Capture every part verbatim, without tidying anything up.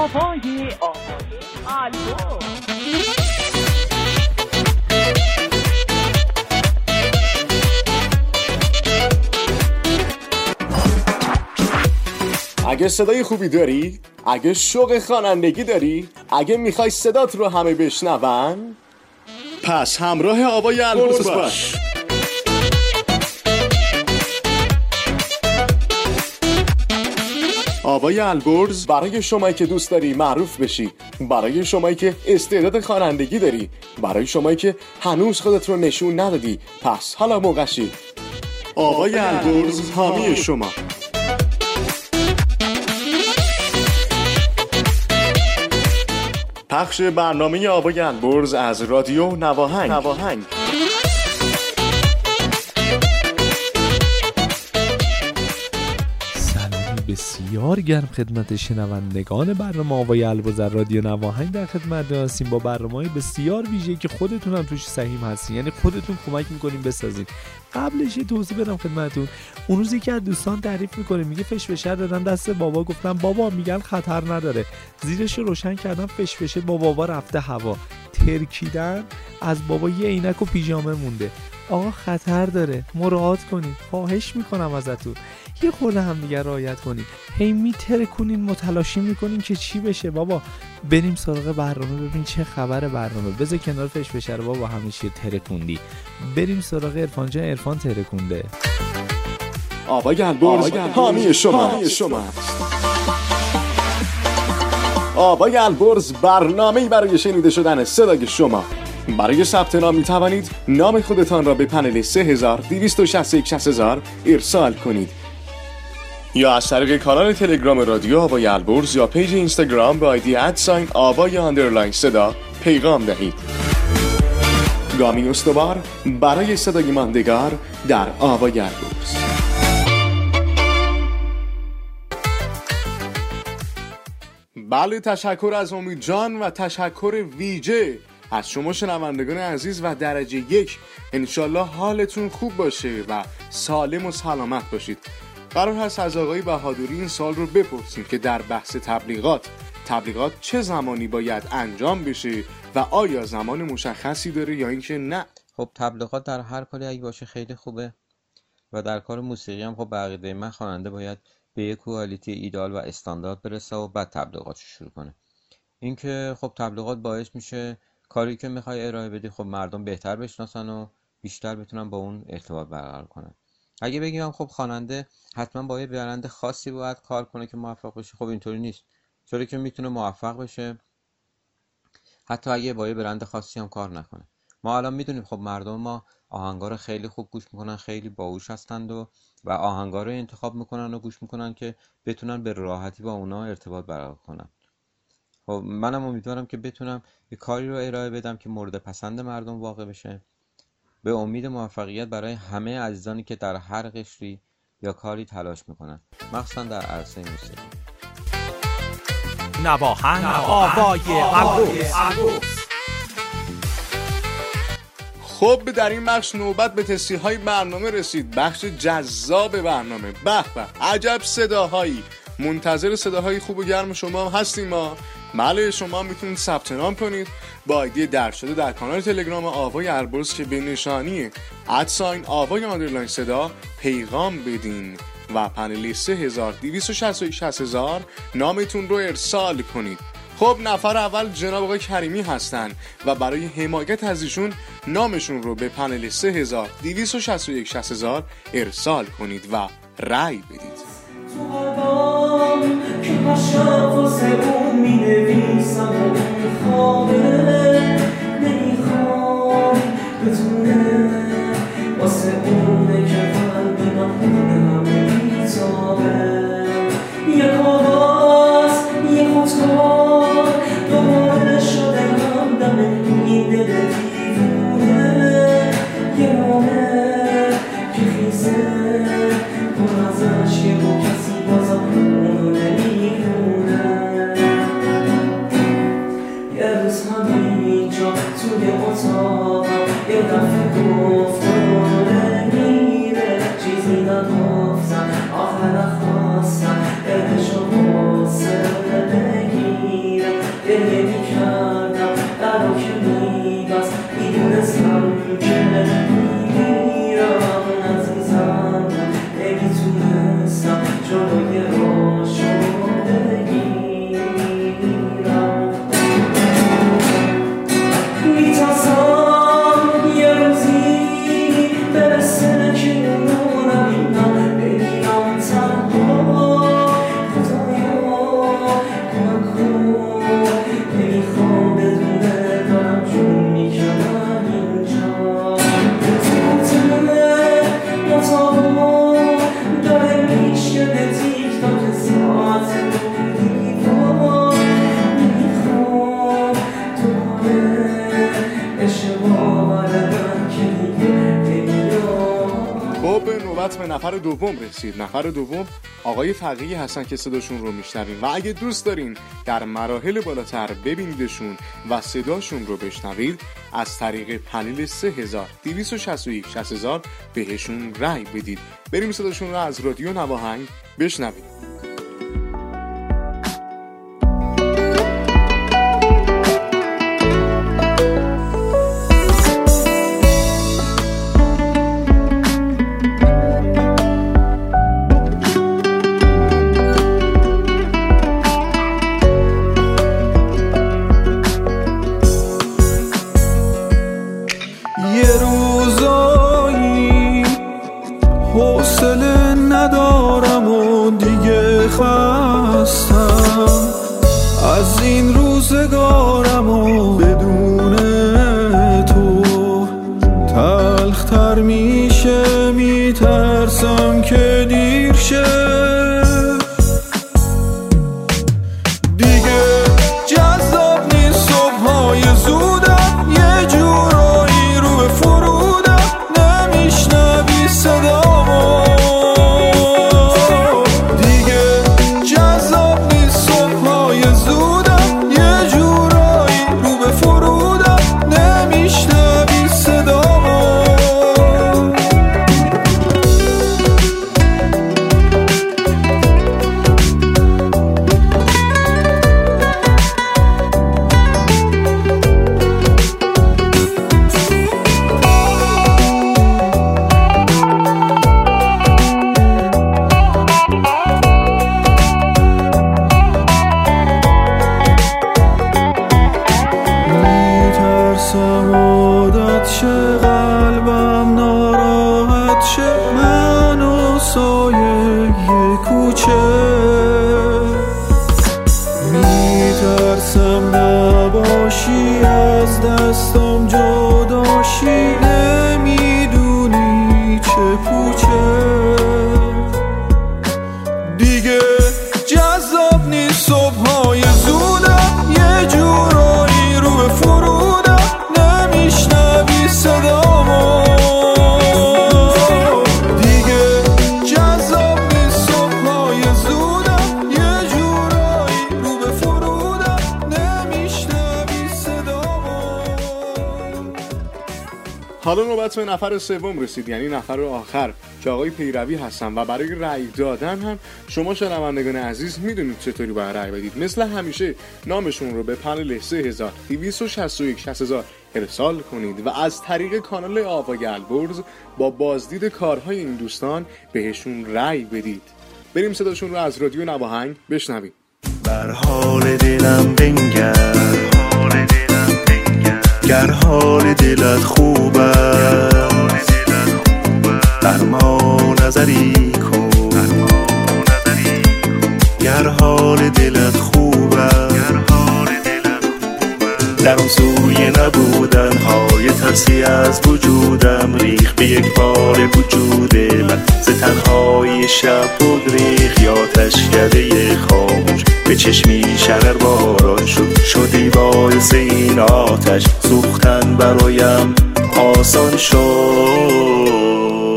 آوای آوای البرز. اگه صدای خوبی داری، اگه شوق خوانندگی داری، اگه میخوای صدات رو همه بشنون، پس همراه آوای البرز باش. آوای البرز برای شمایی که دوست داری معروف بشی، برای شمایی که استعداد خوانندگی داری، برای شمایی که هنوز خودت رو نشون ندادی، پس حالا موقعشی. آوای البرز حامی شما. پخش برنامه آوای البرز از رادیو نواهنگ. نواهنگ. بسیار گرم خدمت شنوندگان برنامه آوای البرز از رادیو نواهنگ در خدمت هستیم با برنامه‌های بسیار ویژه‌ای که خودتون هم توش سهیم هستین، یعنی خودتون کمک می‌کنین بسازین. قبلش یه توضیح بدم خدمتتون. اون روزی که از دوستان تعریف می‌کنه میگه فشفشه دادم دست بابا، گفتم بابا میگن خطر نداره، زیرش رو روشن کردم، فشفشه با بابا رفته هوا، ترکیدن از بابا یه عینک و پیژامه مونده. آقا خطر داره، مراعات کنین، خواهش میکنم ازتون یه خورده هم دیگه رعایت کنین. هی میترکونین، متلاشی میکنین که چی بشه. بابا بریم سراغ برنامه، ببین چه خبر برنامه. بذار کنار فشفشه رو بابا، همیشه ترکوندی. بریم سراغ عرفان جان، عرفان ترکونده. آوای البرز حامی شما. آوای البرز برنامه‌ای برای شنیده شدن صدای شما. برای ثبت نام می توانید نام خودتان را به پنل سه هزار دویست و شصت و یک شصت هزار ارسال کنید یا از طریق کانال تلگرام رادیو آوای البرز یا پیج اینستاگرام به آیدی ادساین آوای آندرلاین صدا پیغام دهید. گامی استوار برای صدای ماندگار در آوای البرز. بله، تشکر از امید جان و تشکر ویژه از شما شنوندگان عزیز و درجه یک. انشالله حالتون خوب باشه و سالم و سلامت باشید. قرار هست از آقای بهادری این سال رو بپرسیم که در بحث تبلیغات تبلیغات چه زمانی باید انجام بشه و آیا زمان مشخصی داره یا اینکه نه؟ خب تبلیغات در هر کاری اگه باشه خیلی خوبه و در کار موسیقی هم خب به عقیده من خواننده باید به یک کوالیتی ایدال و استاندارد برسه و بعد تبلیغاتش شروع کنه. اینکه خب تبلیغات باعث میشه کاری که میخوای ارائه بدی خب مردم بهتر بشناسن و بیشتر بتونن با اون ارتباط برقرار کنن. اگه بگیم خب خواننده حتما با یه برند خاصی باید کار کنه که موفق بشه، خب اینطوری نیست. طوری که میتونه موفق بشه حتی اگه با یه برند خاصی هم کار نکنه. ما الان میدونیم خب مردم ما آهنگا رو خیلی خوب گوش میکنن، خیلی باهوش هستند و و آهنگا رو انتخاب میکنن و گوش میکنن که بتونن به راحتی با اونا ارتباط برقرار کنن. خب منم امیدوارم که بتونم یه کاری رو ارائه بدم که مورد پسند مردم واقع بشه، به امید موفقیت برای همه عزیزانی که در هر قشری یا کاری تلاش میکنن، مخصوصا در عرصه موسیقی. نواهنگ آوای البرز. خب در این بخش نوبت به تصحیح‌های برنامه رسید. بخش جذاب برنامه. به به، عجب صداهایی. منتظر صداهای خوب و گرم شما هم هستیم ما. بله، شما میتونید ثبت نام کنید با آیدی درج شده در کانال تلگرام آوای البرز که به نشانی ادساین آوای آندرلاین صدا پیغام بدین و پنل سه هزار دویست و شصت و یک شصت هزار نامتون رو ارسال کنید. خب نفر اول جناب آقای کریمی هستن و برای حمایت از ایشون نامشون رو به پنل سه هزار دویست و شصت و یک شصت هزار ارسال کنید و رأی بدید. تو آدم که باشم واسه اون می نویسم و میخوامه نمیخوام بتونه واسه اونه که قلب من همه بیتابه یک آواز یک خودکار دوباره شده هم دم این دل دیوونه یه نامه که خیزه پر از عشق و کسی بازم اونو نمیخونه یه روز همین نوبت به نفر دوم رسید. نفر دوم آقای فقیه هستن که صداشون رو میشنویم و اگه دوست دارین در مراحل بالاتر ببینیدشون و صداشون رو بشنوید از طریق پنل سه هزار دویست و شصت و یک شصت هزار بهشون رای بدید. بریم صداشون رو از رادیو نواهنگ بشنوید. از این روزگارم و بدون تو تلختر میشه، میترسم که دیر شه دیگه. جذاب نیست صبحای زودم، یه جورایی رو به فرودم، نمیشنوی صدامو دیگه. جذاب نیست صبحای زودم، یه جورایی رو به فرودم، نمیشنوی صدامو. عادت شه قلبم ناراحت شه، من و سایه یه کوچه. میترسم نباشی، از دستم جداشی، نمیدونی چه پوچه دیگه. جذاب نیست صبحای زودم، یه جورایی رو به فرودم، نمیشنوی صدامو دیگه. جذاب نیست صبحای زودم، یه جورایی رو به فرودم، نمیشنوی صدامو. حالا نوبت به نفر سوم رسید، یعنی نفر آخر که آقای پیروی هستن و برای رأی دادن هم شما شنوندگان عزیز میدونید چطوری باید رأی بدید. مثل همیشه نامشون رو به پنل سه هزار دویست و شصت و یک شصت هزار ارسال کنید و از طریق کانال آوای البرز با بازدید کارهای این دوستان بهشون رأی بدید. بریم صداشون رو از رادیو نواهنگ بشنویم. بر حال دلم بنگر، گر حال دلت خوبه بر ما نظری کن، گر حال دلت خوبه. در اون سوی نبودن های ترسی از وجودم ریخ به یک بار وجود من، ز تنهای شب بگریخ یا تشکده خاموش به چشمی شرر باران شد، شدی باعث این آتش سوختن برایم آسان شد.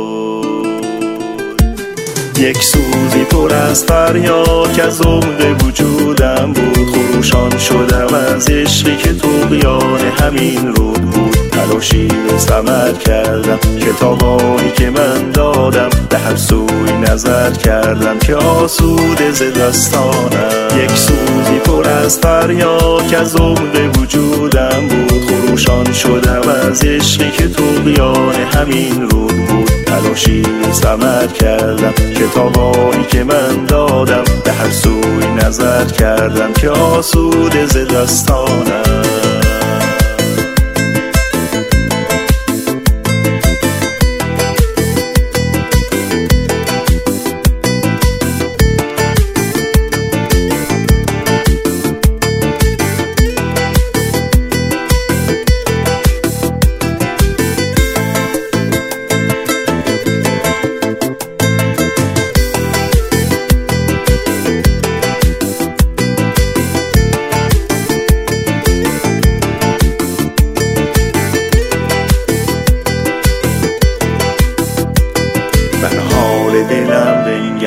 یک سوزی پر از فریاد که از عمق وجودم بود، خروشان شدم از عشقی که طغیان همین رود بود. تلاشی و ثمر کردم کتابایی که من دادم، به هر سوی نظر کردم که آسوده ز دستانم. یک سوزی پر از فریاد که از عمق وجودم بود، خروشان شدم از عشقی که طغیان همین رود بود. تلاشی و ثمر کردم کتابایی که من دادم، به هر سوی نظر کردم که آسوده ز دستانم.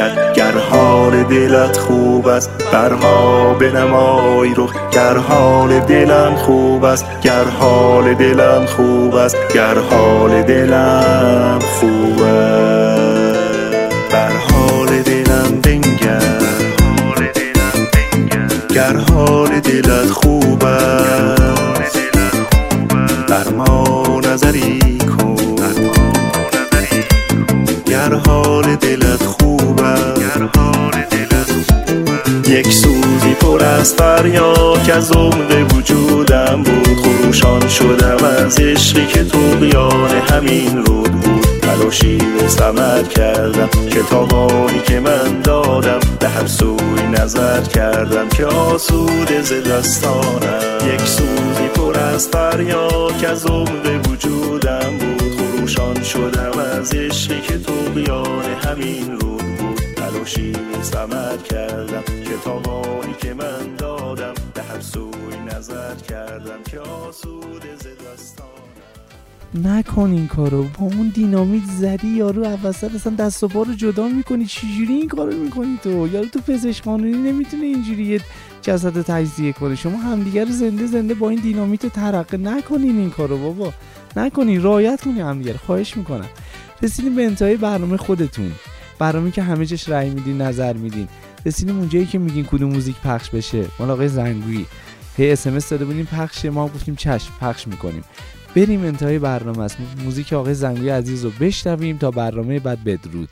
بنگر گر حال دلت خوب است بر ما بنمای رخ گر حال دلم خوب است گر حال دلم خوب است گر حال دلم خوب است بر حال دلم بنگر گر حال دلت خوب است بر ما نظری کن گر حال دلت خوب است یک سوزی پر از فریاد که از عمق وجودم بود خروشان شدم از عشقی که طغیان همین رود بود تلاشی به ثمر کردم که تاوانی که من دادم به هر سوی نظر کردم که آسوده ز دستانم یک سوزی پر از فریاد که از عمق وجودم بود خروشان شدم از عشقی که طغیان همین رود بود تلاشی به ثمر کردم که تاوانی که من دادم به هر سوی نظر کردم که آسوده ز دستانم نکن این کارو. با اون دینامیت زدی یارو وسط اصلا دست و پا رو جدا میکنی. چجوری این کارو میکنی تو؟ یارو تو پزشک قانونی نمیتونه اینجوری یه جسد تجزیه کنه. شما همدیگه رو زنده زنده با این دینامیت ترقه نکنین این کارو بابا. نکنین، رعایت کنین همدیگه. خواهش میکنم. رسیدیم به انتهای برنامه خودتون. برنامه‌ای که همه جاش رأی میدین، نظر میدین. رسیدیم اونجایی که میگین کدوم موزیک پخش بشه. مال آقای زنگویی هی اس ام اس داده بودیم پخش، ما گفتیم چشم پخش میکنیم. بریم انتهای برنامه است. موزیک آقای زنگویی عزیز رو بشنویم تا برنامه بعد. بدرود.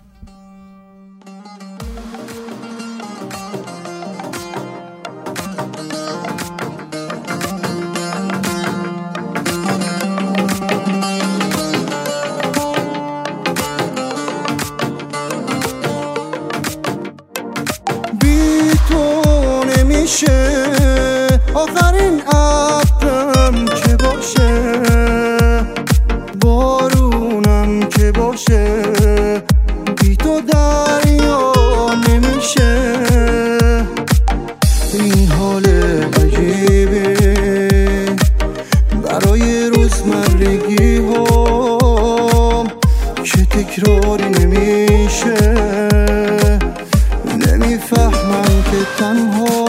بی تو نمیشه آخرین عبرم که باشه بارونم که باشه بی تو دریا نمیشه این حال عجیبه برای روزمرگی ها که تکراری نمیشه نمیفهمم که تنها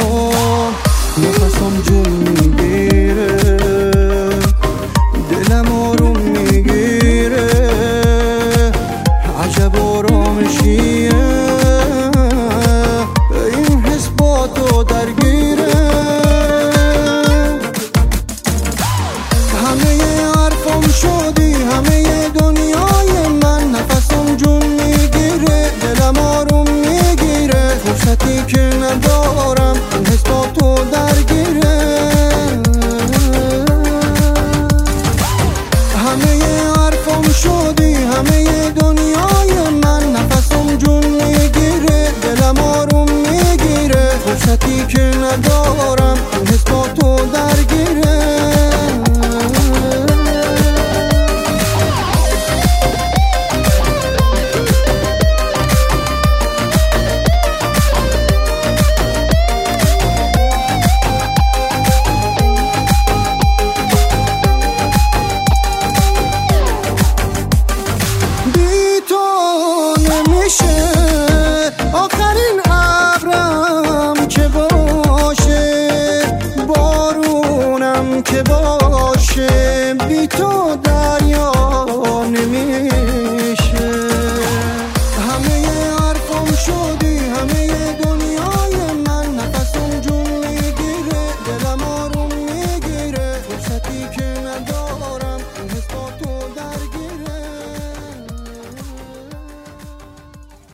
نفسم جون میگیره دلم آروم میگیره عجب آرامشی